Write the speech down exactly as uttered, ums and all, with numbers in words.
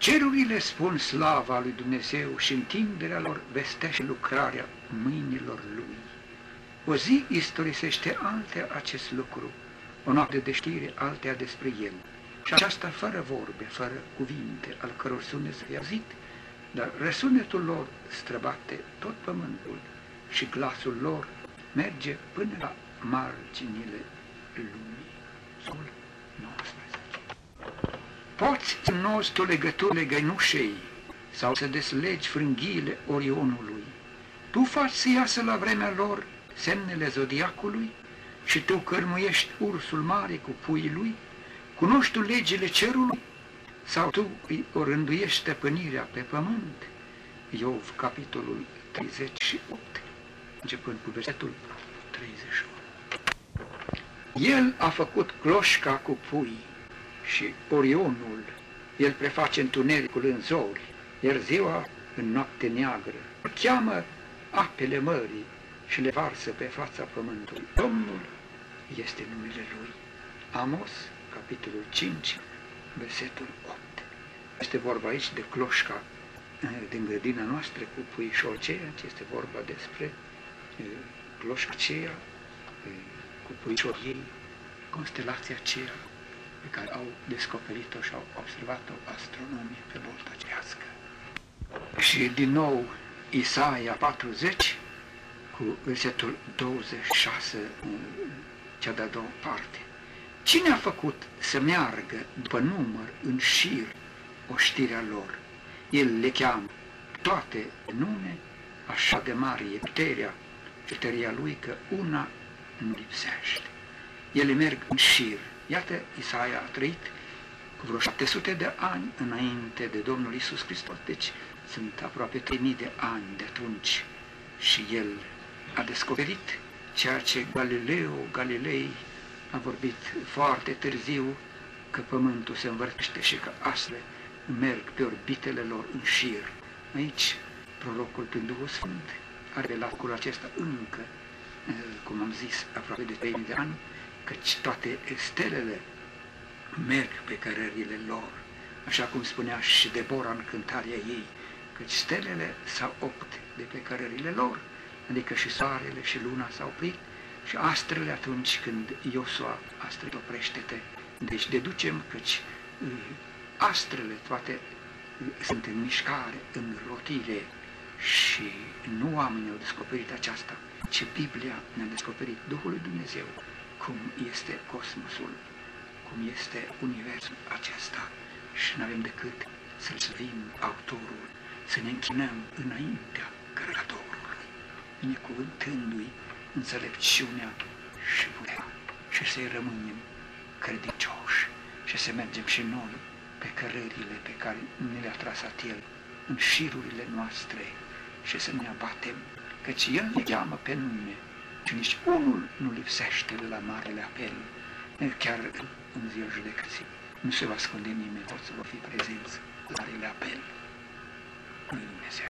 Cerurile spun slava lui Dumnezeu și întinderea lor vestește lucrarea mâinilor Lui. O zi istorisește altea acest lucru, o noapte de știre altea despre El. Și aceasta fără vorbe, fără cuvinte, al căror sunet să fie auzit, dar răsunetul lor străbate tot pământul și glasul lor merge până la marginile lumii. Psalmul nouăsprezece. Poți să înnozi tu legăturile găinușei sau să deslegi frânghiile Orionului. Tu faci să iasă la vremea lor semnele zodiacului și tu cărmuiești ursul mare cu puii lui? Cunoști tu legile cerului? Sau tu îi orânduiești stăpânirea pe pământ? Iov, capitolul treizeci și opt, începând cu versetul treizeci și opt. El a făcut cloșca cu pui și Orionul, el preface întunericul în zori, iar ziua în noapte neagră. Cheamă apele mării și le varsă pe fața pământului. Domnul este numele Lui. Amos, capitolul cinci, versetul opt. Este vorba aici de cloșca din grădina noastră cu puișorceia, ci este vorba despre cloșca aceea cu puișor ei, constelația aceea pe care au descoperit-o și au observat-o astronomii pe bolta cerească. Și din nou Isaia patruzeci cu versetul douăzeci și șase, cea de-a doua parte. Cine a făcut să meargă după număr în șir oștirea lor? El le cheamă toate nume, așa de mare e puterea și tăria lui că una nu lipsește. Ele merg în șir. Iată, Isaia a trăit cu vreo șapte sute de ani înainte de Domnul Iisus Hristos, deci sunt aproape trei mii de ani de atunci și el a descoperit ceea ce Galileo Galilei a vorbit foarte târziu, că pământul se învârtește și că astfel merg pe orbitele lor în șir. Aici, prorocul prin Duhul Sfânt a revelat lucrul acesta încă, cum am zis, aproape de trei mii de ani, căci toate stelele merg pe cărările lor, așa cum spunea și Debora în cântarea ei, căci stelele s-au oprit de pe cărările lor, adică și soarele și luna s-au oprit, și astrele atunci când Iosua a strit oprește-te. Deci deducem căci astrele toate sunt în mișcare, în rotire și nu oamenii au descoperit aceasta, ci Biblia ne-a descoperit Duhul lui Dumnezeu, cum este cosmosul, cum este universul acesta și nu avem decât să-L slăvim autorul, să ne închinăm înaintea Creatorului, binecuvântându-i înțelepciunea și puterea și să-i rămânem credincioși și să mergem și noi pe cărările pe care ne le-a trasat El, în șirurile noastre și să ne abatem, căci El ne cheamă pe nume și nici unul nu lipsește de la marele apel, chiar în ziua judecății. Nu se va ascunde nimeni, toți vor fi prezenți la marele apel. Lui Dumnezeu.